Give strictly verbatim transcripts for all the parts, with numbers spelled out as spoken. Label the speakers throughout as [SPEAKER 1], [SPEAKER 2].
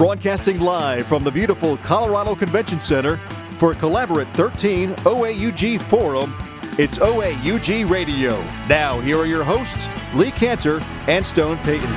[SPEAKER 1] Broadcasting live from the beautiful Colorado Convention Center for Collaborate thirteen O A U G Forum, it's O A U G Radio. Now, here are your hosts, Lee Cantor and Stone Payton.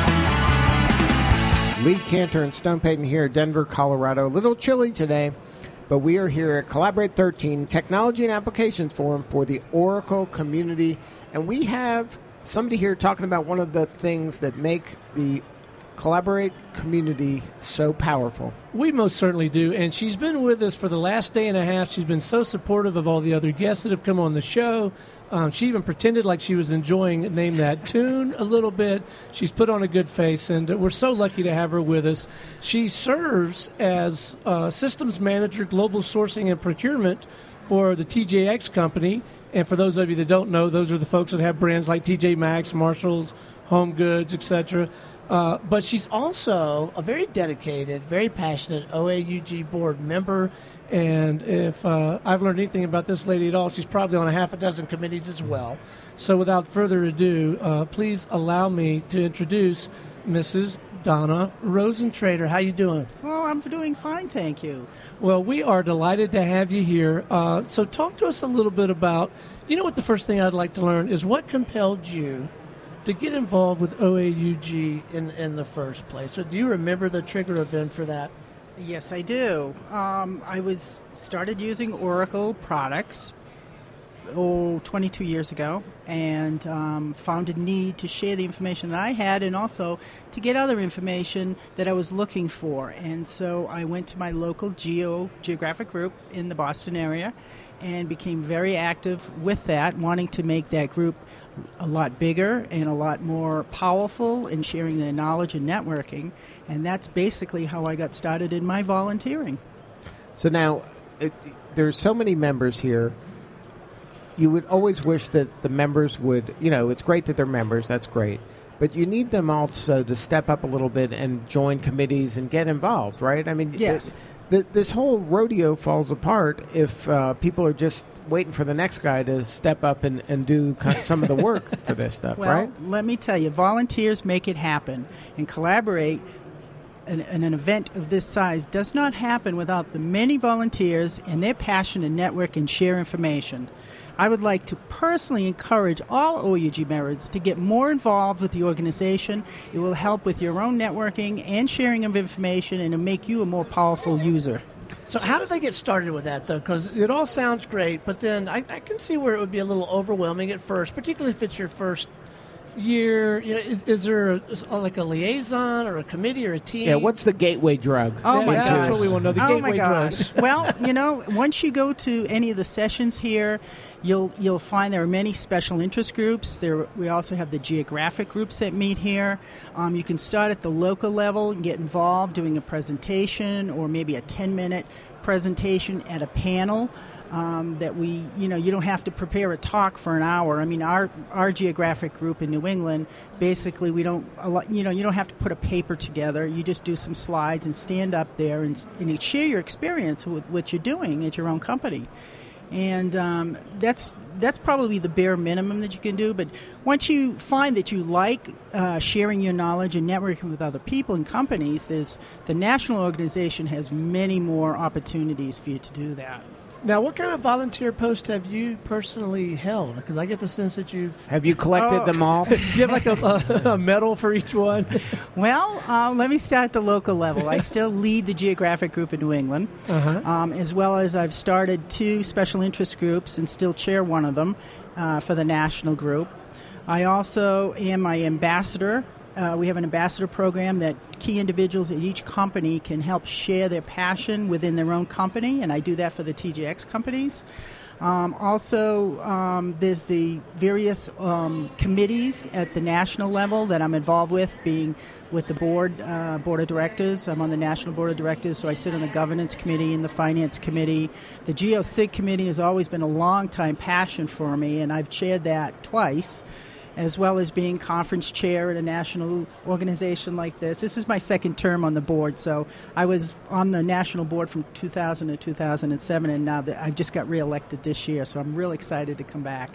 [SPEAKER 2] Lee Cantor and Stone Payton here, Denver, Colorado. A little chilly today, but we are here at Collaborate thirteen, Technology and Applications Forum for the Oracle community. And we have somebody here talking about one of the things that make the Collaborate community so powerful.
[SPEAKER 3] We most certainly do, and she's been with us for the last day and a half. She's been so supportive of all the other guests that have come on the show. Um, she even pretended like she was enjoying Name That Tune a little bit. She's put on a good face, and we're so lucky to have her with us. She serves as uh, Systems Manager, Global Sourcing and Procurement for the T J X company. And for those of you that don't know, those are the folks that have brands like T J Maxx, Marshalls, Home Goods, et cetera. Uh, but she's also a very dedicated, very passionate O A U G board member. And if uh, I've learned anything about this lady at all, she's probably on a half a dozen committees as well. So without further ado, uh, please allow me to introduce Missus Donna Rosentrader. How you doing?
[SPEAKER 4] Well, I'm doing fine, thank you.
[SPEAKER 3] Well, we are delighted to have you here. Uh, so talk to us a little bit about, you know what the first thing I'd like to learn is what compelled you to get involved with O A U G in, in the first place. So do you remember the trigger event for that?
[SPEAKER 4] Yes, I do. Um, I was started using Oracle products oh, twenty-two years ago, and um, found a need to share the information that I had and also to get other information that I was looking for. And so I went to my local geo geographic group in the Boston area and became very active with that, wanting to make that group a lot bigger and a lot more powerful in sharing their knowledge and networking. And that's basically how I got started in my volunteering.
[SPEAKER 2] So now, it, there's so many members here. You would always wish that the members would, you know, it's great that they're members, that's great. But you need them also to step up a little bit and join committees and get involved, right? I mean,
[SPEAKER 4] yes.
[SPEAKER 2] The, the, this whole rodeo falls apart if uh, people are just waiting for the next guy to step up and, and do some of the work for this stuff,
[SPEAKER 4] well,
[SPEAKER 2] right?
[SPEAKER 4] Let me tell you, volunteers make it happen. And Collaborate, an, an event of this size, does not happen without the many volunteers and their passion to network and share information. I would like to personally encourage all O A U G members to get more involved with the organization. It will help with your own networking and sharing of information, and it'll make you a more powerful user.
[SPEAKER 3] So how did they get started with that, though? Because it all sounds great, but then I, I can see where it would be a little overwhelming at first, particularly if it's your first year. You know, is, is there a, like a liaison or a committee or a team?
[SPEAKER 2] Yeah, what's the gateway drug?
[SPEAKER 4] Oh,
[SPEAKER 3] yeah,
[SPEAKER 4] my
[SPEAKER 3] that's
[SPEAKER 4] gosh.
[SPEAKER 3] what we want to know, the
[SPEAKER 4] oh
[SPEAKER 3] gateway
[SPEAKER 4] my gosh.
[SPEAKER 3] drug.
[SPEAKER 4] Well, you know, once you go to any of the sessions here, You'll you'll find there are many special interest groups. There we also have the geographic groups that meet here. Um, you can start at the local level and get involved doing a presentation or maybe a ten-minute presentation at a panel um, that we, you know, you don't have to prepare a talk for an hour. I mean, our our geographic group in New England, basically we don't, a lot, you know, you don't have to put a paper together. You just do some slides and stand up there and, and share your experience with what you're doing at your own company. And um, that's that's probably the bare minimum that you can do. But once you find that you like uh, sharing your knowledge and networking with other people and companies, there's the national organization has many more opportunities for you to do that.
[SPEAKER 3] Now, what kind of volunteer post have you personally held? Because I get the sense that you've...
[SPEAKER 2] Have you collected
[SPEAKER 4] oh.
[SPEAKER 2] them all?
[SPEAKER 3] Do you have like a, a, a medal for each one?
[SPEAKER 4] Well, uh, let me start at the local level. I still lead the geographic group in New England,
[SPEAKER 3] uh-huh.
[SPEAKER 4] um, as well as I've started two special interest groups and still chair one of them uh, for the national group. I also am my ambassador. Uh, we have an ambassador program that key individuals at each company can help share their passion within their own company, and I do that for the T J X companies. Um, also, um, there's the various um, committees at the national level that I'm involved with, being with the board, uh, board of directors. I'm on the national board of directors, so I sit on the governance committee and the finance committee. The GeoSig committee has always been a long-time passion for me, and I've chaired that twice, as well as being conference chair at a national organization like this. This is my second term on the board, so I was on the national board from two thousand to two thousand seven, and now that I've just got reelected this year, so I'm real excited to come back.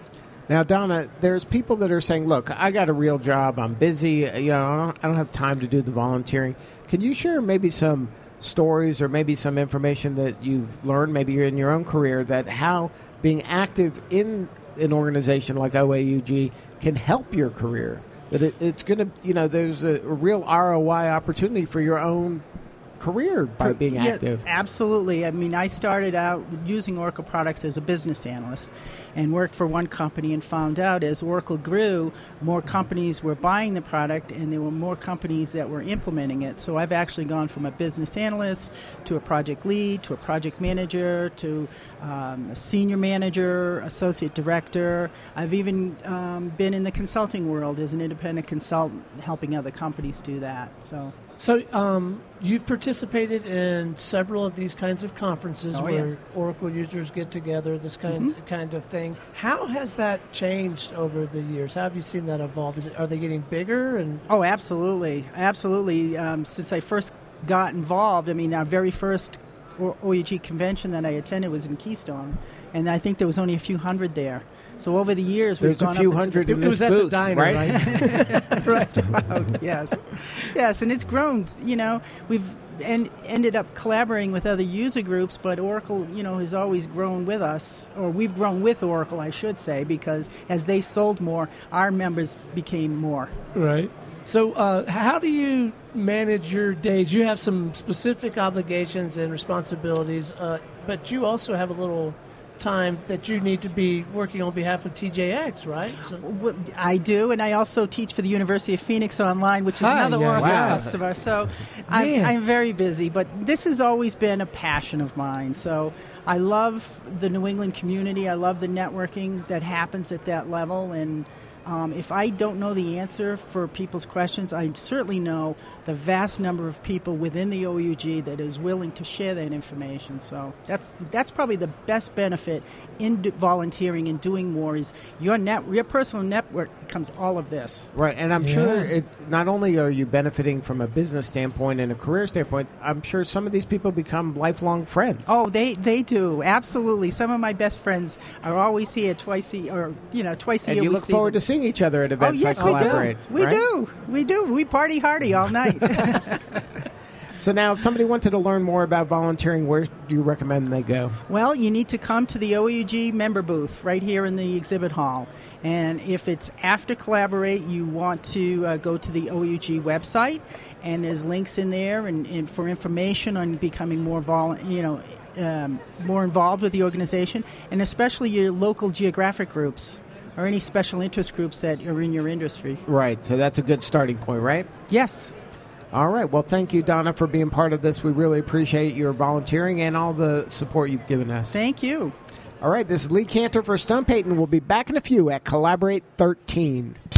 [SPEAKER 2] Now, Donna, there's people that are saying, look, I got a real job. I'm busy. You know, I don't, I don't have time to do the volunteering. Can you share maybe some stories or maybe some information that you've learned, maybe you're in your own career, that how being active in an organization like O A U G can help your career? That it, it's going to, you know, there's a, a real R O I opportunity for your own career by being
[SPEAKER 4] yeah,
[SPEAKER 2] active.
[SPEAKER 4] Absolutely. I mean, I started out using Oracle products as a business analyst and worked for one company and found out as Oracle grew, more companies were buying the product and there were more companies that were implementing it. So I've actually gone from a business analyst to a project lead to a project manager to um, a senior manager, associate director. I've even um, been in the consulting world as an independent consultant helping other companies do that. So.
[SPEAKER 3] So um, you've participated in several of these kinds of conferences
[SPEAKER 4] oh,
[SPEAKER 3] where
[SPEAKER 4] yes.
[SPEAKER 3] Oracle users get together, this kind
[SPEAKER 4] mm-hmm.
[SPEAKER 3] kind of thing. How has that changed over the years? How have you seen that evolve? Is it, are they getting bigger? And
[SPEAKER 4] oh, absolutely, absolutely. Um, since I first got involved, I mean, our very first O A U G convention that I attended was in Keystone, and I think there was only a few hundred there. So over the years, we've
[SPEAKER 2] There's
[SPEAKER 4] gone
[SPEAKER 2] a few
[SPEAKER 4] up
[SPEAKER 2] hundred
[SPEAKER 4] into
[SPEAKER 2] in
[SPEAKER 3] it
[SPEAKER 2] this
[SPEAKER 3] was
[SPEAKER 2] booth,
[SPEAKER 3] at the diner, right?
[SPEAKER 2] right?
[SPEAKER 4] Just about, yes. Yes, and it's grown, you know. We've en- ended up collaborating with other user groups, but Oracle, you know, has always grown with us, or we've grown with Oracle, I should say, because as they sold more, our members became more.
[SPEAKER 3] Right. So uh, how do you manage your days? You have some specific obligations and responsibilities, uh, but you also have a little time that you need to be working on behalf of T J X, right? So.
[SPEAKER 4] Well, I do, and I also teach for the University of Phoenix Online, which is
[SPEAKER 3] Hi,
[SPEAKER 4] another
[SPEAKER 3] yeah,
[SPEAKER 4] Oracle
[SPEAKER 2] wow.
[SPEAKER 4] customer. So I'm, I'm very busy, but this has always been a passion of mine. So I love the New England community. I love the networking that happens at that level, and Um, if I don't know the answer for people's questions, I certainly know the vast number of people within the O U G that is willing to share that information. So that's that's probably the best benefit in do- volunteering and doing more is your net, your personal network becomes all of this.
[SPEAKER 2] Right, and I'm
[SPEAKER 3] Yeah.
[SPEAKER 2] sure it not only are you benefiting from a business standpoint and a career standpoint, I'm sure some of these people become lifelong friends.
[SPEAKER 4] Oh, they, they do, absolutely. Some of my best friends are always here twice a or you know twice a
[SPEAKER 2] and
[SPEAKER 4] year.
[SPEAKER 2] you
[SPEAKER 4] we
[SPEAKER 2] look
[SPEAKER 4] see
[SPEAKER 2] forward
[SPEAKER 4] them.
[SPEAKER 2] to seeing each other at
[SPEAKER 4] Oh
[SPEAKER 2] events
[SPEAKER 4] yes,
[SPEAKER 2] like
[SPEAKER 4] we
[SPEAKER 2] Collaborate.
[SPEAKER 4] do. We
[SPEAKER 2] right?
[SPEAKER 4] do. We do. We party hardy all night.
[SPEAKER 2] So now, if somebody wanted to learn more about volunteering, where do you recommend they go?
[SPEAKER 4] Well, you need to come to the O A U G member booth right here in the exhibit hall. And if it's after Collaborate, you want to uh, go to the O A U G website, and there's links in there and, and for information on becoming more vol- you know, um, more involved with the organization, and especially your local geographic groups or any special interest groups that are in your industry.
[SPEAKER 2] Right, so that's a good starting point, right?
[SPEAKER 4] Yes.
[SPEAKER 2] All right. Well, thank you, Donna, for being part of this. We really appreciate your volunteering and all the support you've given us.
[SPEAKER 4] Thank you.
[SPEAKER 2] All right. This is Lee Cantor for Stone Payton. We'll be back in a few at Collaborate thirteen.